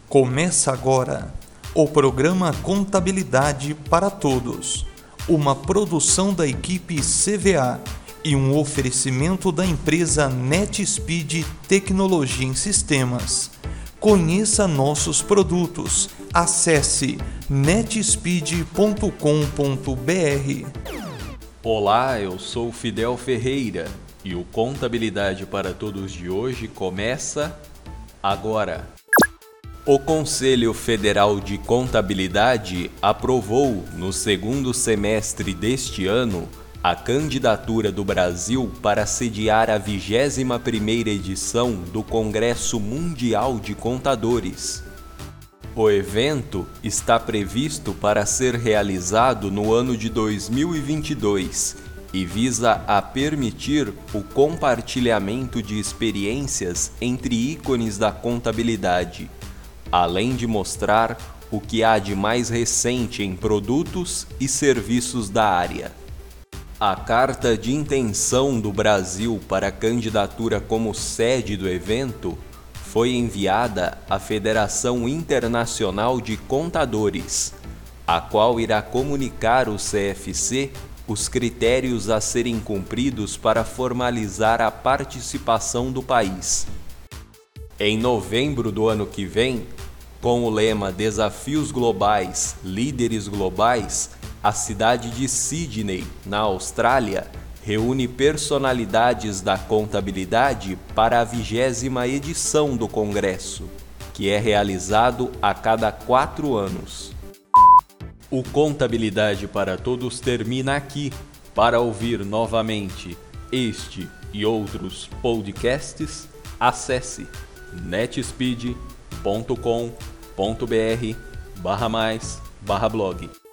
Começa agora o programa Contabilidade para Todos, uma produção da equipe CVA e um oferecimento da empresa NetSpeed Tecnologia em Sistemas. Conheça nossos produtos. Acesse netspeed.com.br. Olá, eu sou Fidel Ferreira e o Contabilidade para Todos de hoje começa agora. O Conselho Federal de Contabilidade aprovou, no segundo semestre deste ano, a candidatura do Brasil para sediar a 21ª edição do Congresso Mundial de Contadores. O evento está previsto para ser realizado no ano de 2022 e visa a permitir o compartilhamento de experiências entre ícones da contabilidade, além de mostrar o que há de mais recente em produtos e serviços da área. A carta de intenção do Brasil para a candidatura como sede do evento foi enviada à Federação Internacional de Contadores, a qual irá comunicar ao CFC os critérios a serem cumpridos para formalizar a participação do país. Em novembro do ano que vem, com o lema Desafios Globais, Líderes Globais, a cidade de Sydney, na Austrália, reúne personalidades da contabilidade para a 20ª edição do Congresso, que é realizado a cada 4 anos. O Contabilidade para Todos termina aqui. Para ouvir novamente este e outros podcasts, acesse netspeed.com.br/blog.